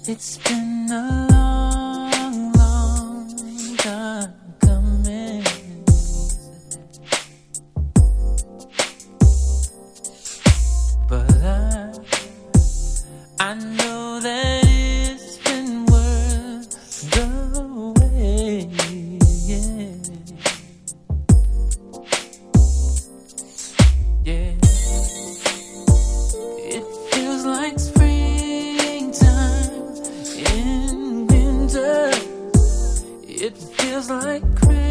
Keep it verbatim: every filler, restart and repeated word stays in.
It's been a long, long time coming, but I, I know that it's been worth the wait. Yeah, yeah. It feels like springtime in winter. It feels like Christmas